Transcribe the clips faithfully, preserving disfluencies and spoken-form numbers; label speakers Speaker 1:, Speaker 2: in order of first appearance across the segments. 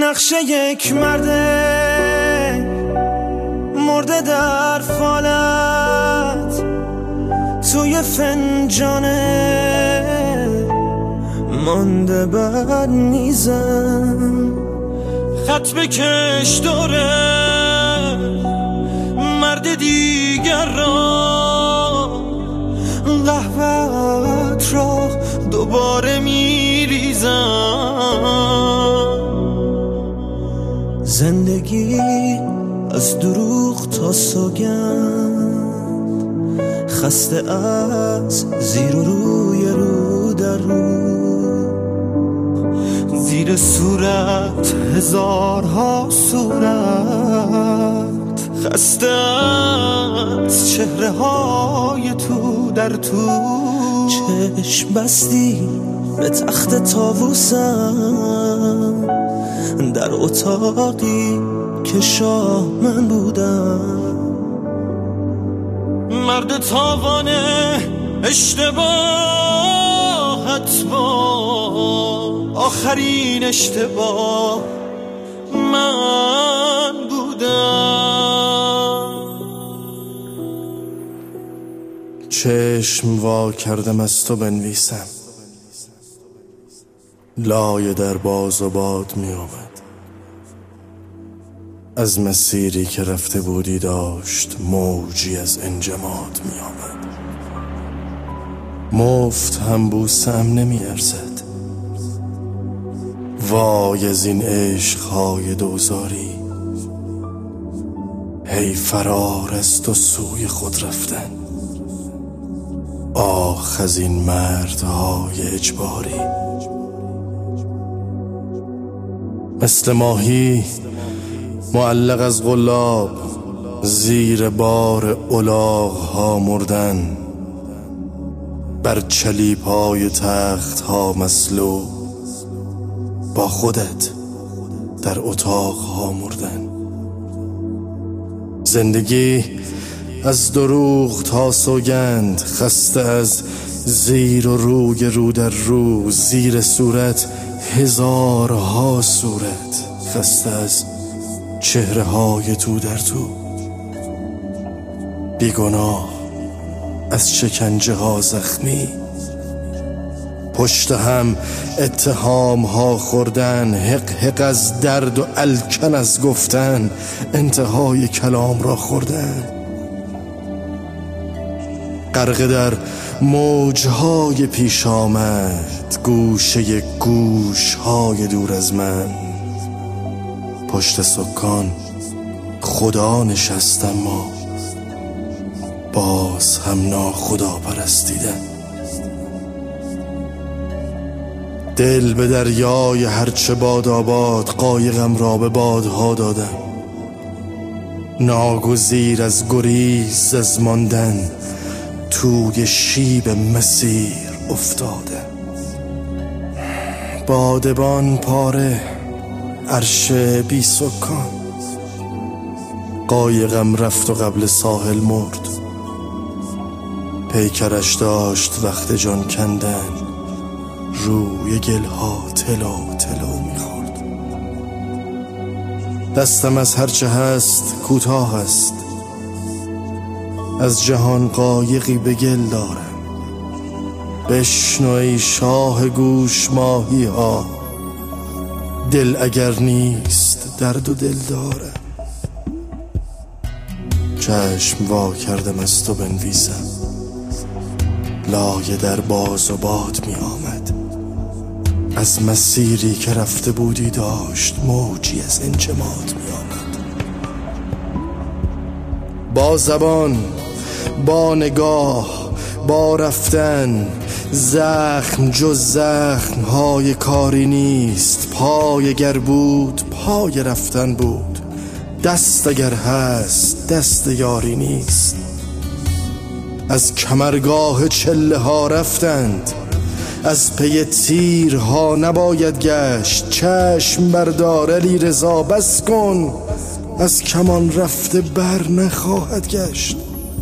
Speaker 1: نقشه یک مرده مرده در فالت توی فنجانه مانده بر میزم. خط بکش دوره مرد دیگر را، قهوه‌ات را دوباره میریزم. زندگی از دروغ تا سوگند، خسته از زیر و روی رو در رو، زیر صورت هزارها صورت، خسته از چهره های تو در تو. چشم بستی به تخت طاووسم در اتاقی که شاه من بودم. مرد تاوانه اشتباهت با آخرین اشتباه من بودم.
Speaker 2: چشم وا کردم از تو بنویسم، لایه در باز و باد می آمد. از مسیری که رفته بودی داشت موجی از انجماد می آمد. مفت هم بوسم نمی ارزد. وای از این عشقهای دوزاری، هی فرار از تو سوی خود رفتن. آخ از این مردهای اجباری. مثل ماهی معلق از غلاب زیر بار الاغ ها مردن، بر چلیپای تخت ها مسلوب با خودت در اتاق ها مردن. زندگی از دروغ تا سوگند، خسته از زیر و روی رو در رو، زیر صورت هزارها صورت، خسته از چهره های تو در تو. بیگناه از شکنجه ها زخمی، پشت هم اتهام ها خوردن، حق حق از درد و الکن از گفتن، انتهای کلام را خوردن. غرق در موجهای پیش آمد، گوشه گوشهای دور از من. پشت سکان خدا نشست اما باز هم ناخدا پرستیدن. دل به دریای هرچه باد آباد، قایقم را به بادها دادم. ناگزیر از گریز از ماندن، توی شیب مسیر افتاده. بادبان پاره، عرش بی سکان، قایقم رفت و قبل ساحل مرد. پیکرش داشت وقت جان کندن، روی گلها تلا تلا میخورد. دستم از هرچه هست کوتاه است، از جهان قایقی به گل دارم. بشنو ای شاه گوش ماهی ها، دل اگر نیست درد و دل دارم. چشم وا کردم از تو بنویسم، لایه در باز و باد می آمد. از مسیری که رفته بودی داشت موجی از انجماد می آمد. با زبان، با نگاه، با رفتن، زخم جز زخم های کاری نیست. پای اگر بود پای رفتن بود، دست اگر هست دست یاری نیست. از کمرگاه چله ها رفتند، از پی تیرها نباید گشت. چشم بردار علی رضا بس کن، از کمان رفته بر نخواهد گشت.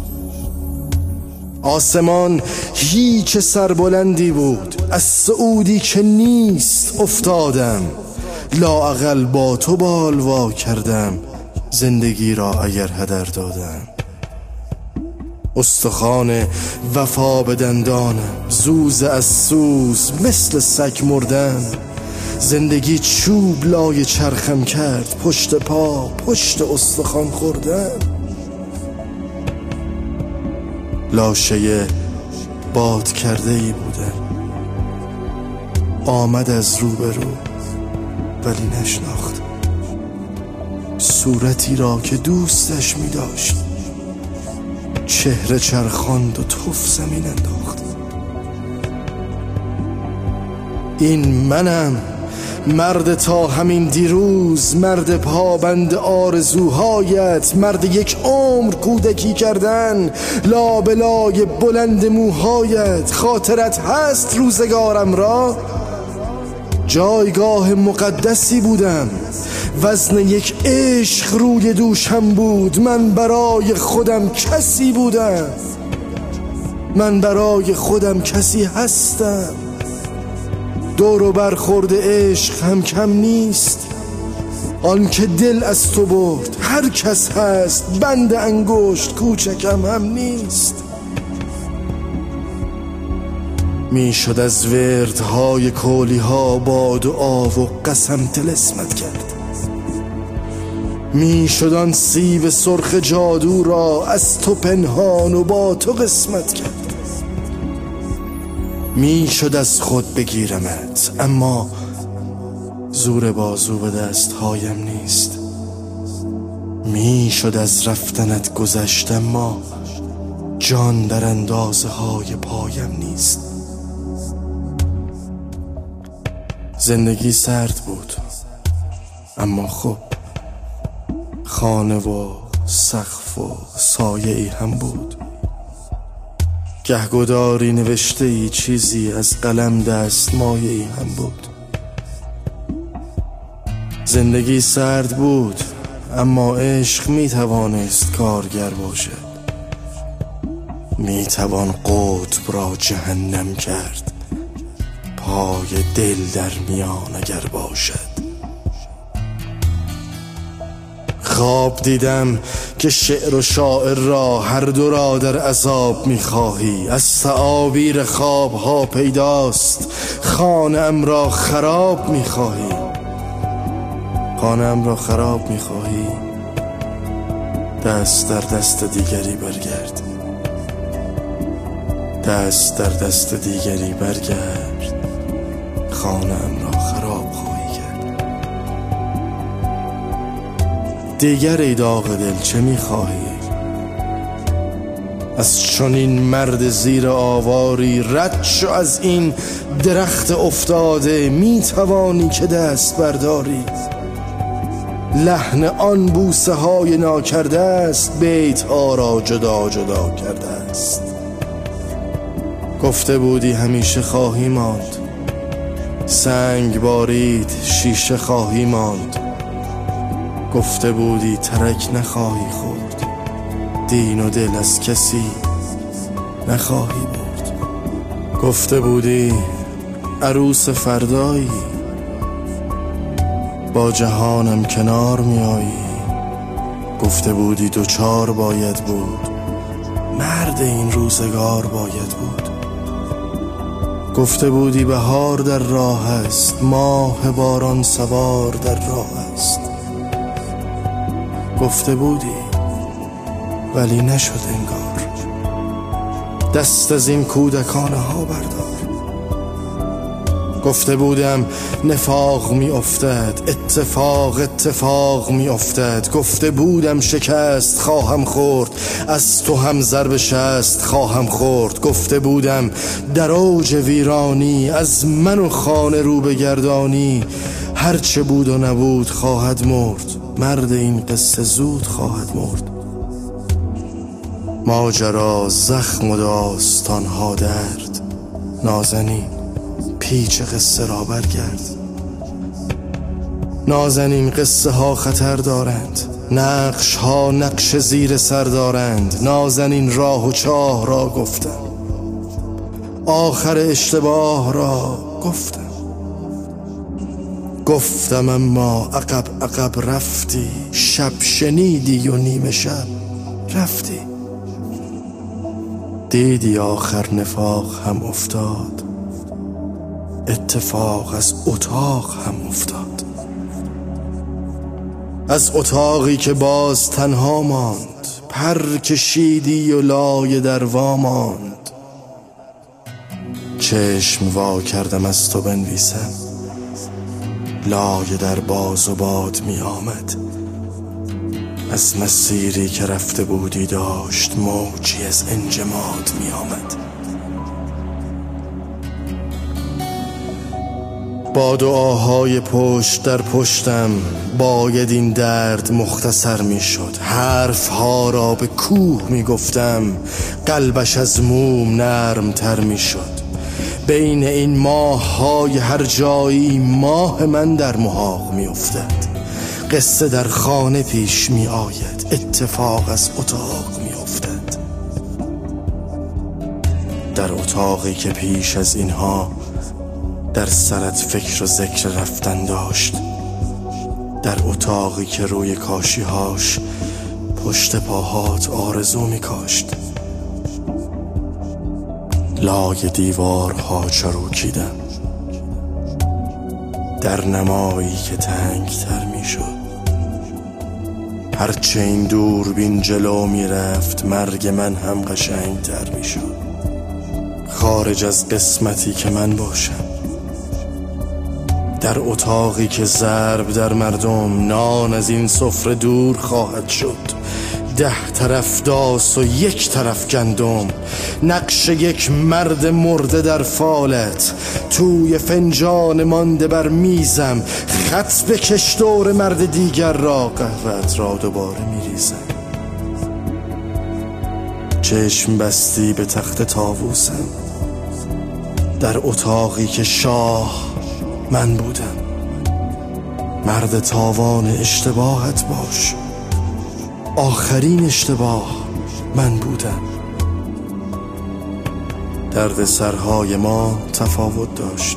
Speaker 2: آسمان هیچ سربلندی بود، از صعودی که نیست افتادم. لااقل با تو بالوا کردم زندگی را اگر هدر دادم. استخوان وفا به دندانم، زوز از سوز مثل سگ مردن. زندگی چوب لای چرخم کرد، پشت پا پشت استخوان خوردن. لاشه باد کرده ای بودم، آمد از روبرو ولی نشناخت صورتی را که دوستش می داشت. چهره چرخاند و تف زمین انداخت. این منم، مرد تا همین دیروز، مرد پابند آرزوهایت، مرد یک عمر کودکی کردن، لابلای بلند موهایت. خاطرت هست روزگارم را؟ جایگاه مقدسی بودم، وزن یک عشق روی دوشم بود. من برای خودم کسی بودم، من برای خودم کسی هستم. دور و برخورد عشق هم کم نیست. آن که دل از تو برد هر کس هست، بند انگشت کوچکم هم نیست. می شد از وردهای کولی ها با دعا و قسم طلسمت کرد. می شد آن سیب سرخ جادو را از تو پنهان و با تو قسمت کرد. می شد از خود بگیرمت، اما زور بازو به دستهایم نیست. می شد از رفتنت گذشت، اما جان در اندازه های پایم نیست. زندگی سرد بود، اما خب خانه و سقف و سایه ای هم بود. گهگداری نوشته ای چیزی از قلم دست مایه ای هم بود. زندگی سرد بود، اما عشق می توانست کارگر باشد. می توان قطب را جهنم کرد، پای دل در میان اگر باشد. خواب دیدم که شعر و شاعر را هر دو را در عذاب می‌خواهی. از تعابیر خواب‌ها پیداست خانه‌ام را خراب می‌خواهی. خانه‌ام را خراب می‌خواهی، دست در دست دیگری برگرد. دست در دست دیگری برگرد، خانه‌ام را خراب خواهی کرد. دیگر ای داغ دل چه می‌خواهی؟ از چنین مرد زیر آواری رد شو از این درخت افتاده. میتوانی که دست برداری، لحن آن بوسه های ناکرده است، بیت ها را جدا جدا کرده است. گفته بودی همیشه خواهی ماند، سنگ بارید شیشه خواهی ماند. گفته بودی ترک نخواهی خورد، دین و دل از کسی نخواهی برد. گفته بودی عروس فردایی، با جهانم کنار میایی. گفته بودی دوچار باید بود، مرد این روزگار باید بود. گفته بودی بهار در راه است، ماه باران سوار در راه است. گفته بودی ولی نشد انگار. دست از این کودکانه ها بردار. گفته بودم نفاق می افتد، اتفاق اتفاق می افتد. گفته بودم شکست خواهم خورد، از تو هم ضرب شست خواهم خورد. گفته بودم در اوج ویرانی، از من و خانه رو بگردانی. هرچه بود و نبود خواهد مرد، مرد این قصه زود خواهد مرد. ماجرا زخم و داستانها درد، نازنین پیچ قصه را برگرد. نازنین قصه ها خطر دارند، نقش ها نقش زیر سر دارند. نازنین راه و چاه را گفتم، آخر اشتباه را گفتم. گفتم اما عقب عقب رفتی، شب شنیدی و نیمه شب رفتی. دیدی آخر نفاق هم افتاد، اتفاق از اتاق هم افتاد. از اتاقی که باز تنها ماند، پر کشیدی و لای در وا ماند. چشم وا کردم از تو بنویسم، لای در باز و باد می آمد. از مسیری که رفته بودی داشت موجی از انجماد می آمد. با دعاهای پشت در پشتم باید این درد مختصر می شد. حرف ها را به کوه می گفتم، قلبش از موم نرم تر می شد. بین این ماه های هر جایی ماه من در محاق می افتد. قصه در خانه پیش می آید، اتفاق از اتاق می افتد. در اتاقی که پیش از اینها در سرت فکر و ذکر رفتن داشت، در اتاقی که روی کاشی هاش پشت پاهات آرزو می کاشت. لای دیوارها چروکیدم، در نمایی که تنگ تر می شد. هرچه این دوربین جلو می رفت مرگ من هم قشنگ تر می شد. خارج از قسمتی که من باشم، در اتاقی که ضرب در مردم، نان از این سفره دور خواهد شد. ده طرف داس و یک طرف گندم، نقش یک مرد مرده در فالت. توی فنجان مانده بر میزم، خط بکش دور مرد دیگر را، قهوه‌ات را دوباره میریزم. چشم بستی به تخت طاووسم، در اتاقی که شاه من بودم. مرد تاوان اشتباهت باش، آخرین اشتباه من بودم. درد سرهای ما تفاوت داشت.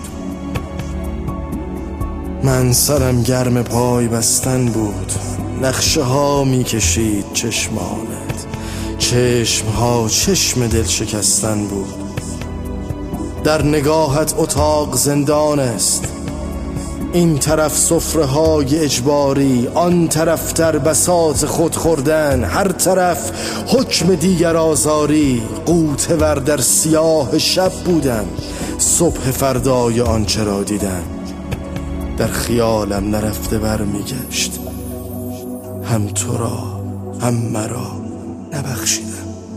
Speaker 2: من سرم گرم پای بستن بود، نقشه ها می کشید چشمانت. چشم ها چشم دل شکستن بود. در نگاهت اتاق زندان است، این طرف سفره های اجباری، آن طرف در بساط خود خوردن، هر طرف حکم دیگر آزاری. غوطه ور در سیاه شب بودم، صبح فردای آنچه را دیدم. در خیالم نرفته بر می گشت، هم تو را هم مرا نبخشیدم.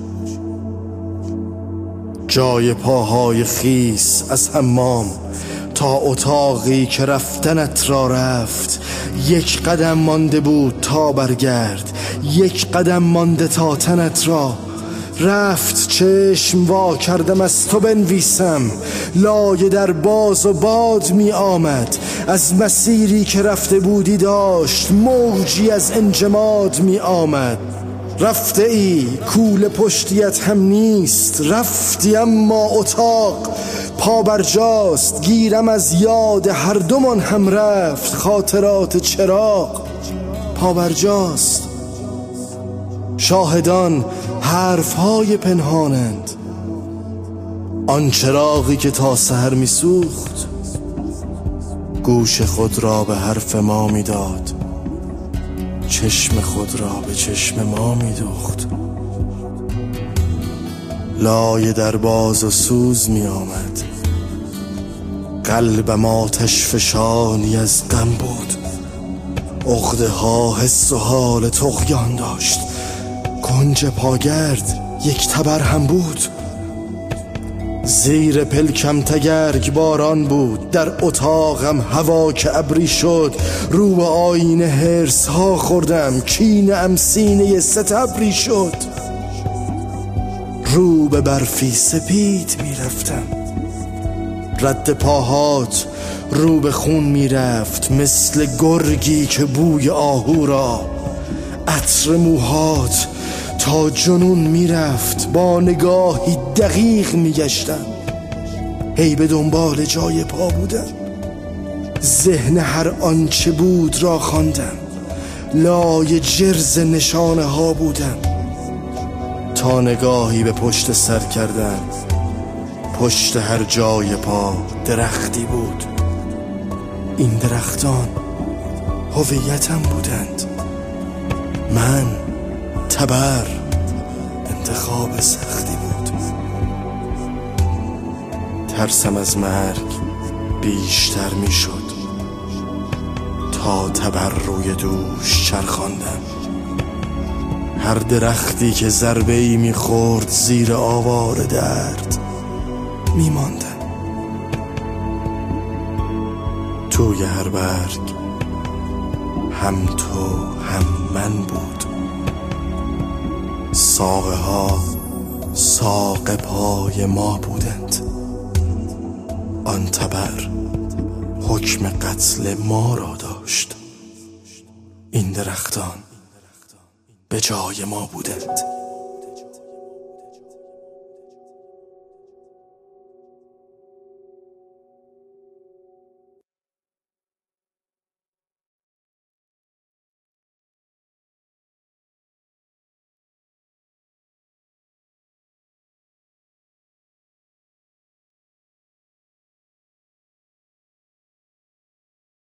Speaker 2: جای پاهای خیس از حمام تا اتاقی که رفتنت را رفت، یک قدم مانده بود تا برگرد، یک قدم مانده تا تنت را رفت. چشم وا کردم از تو بنویسم، لایه در باز و باد می آمد. از مسیری که رفته بودی داشت موجی از انجماد می آمد. رفته ای کول پشتیت هم نیست، رفتی اما اتاق پا برجاست. گیرم از یاد هر دومان هم رفت، خاطرات چراغ پا برجاست. شاهدان حرفهای پنهانند، آن چراغی که تا سحر می سوخت گوش خود را به حرف ما می داد، چشم خود را به چشم ما می دوخت. لایه در باز و سوز می آمد، قلبم آتش فشانی از غم بود. عقده ها حس و حال طغیان داشت، کنج پاگرد یک تبر هم بود. زیر پلکم تگرگ باران بود، در اتاقم هوا که ابری شد. رو به آینه هرس ها خوردم، کینه ام سینه ستبری شد. رو به برفی سپید می رفتم، رد پاهات رو به خون می رفت. مثل گرگی که بوی آهو را، عطر موهات تا جنون می رفت. با نگاهی دقیق می گشتم، هی به دنبال جای پا بودم. ذهن هر آنچه بود را خواندم، لای جرز نشانه ها بودم، تا نگاهی به پشت سر کردم. پشت هر جای پا درختی بود. این درختان هویتم بودند. من تبر انتخاب سختی بود. ترسم از مرگ بیشتر می شد تا تبر روی دوش چرخاندم. هر درختی که ضربه ای می خورد زیر آوار درد می ماندم. توی هر برگ هم تو هم من بود. ساقه ها ساق پای ما بودند. آن تبر حکم قتل ما را داشت. این درختان به جای ما بودند.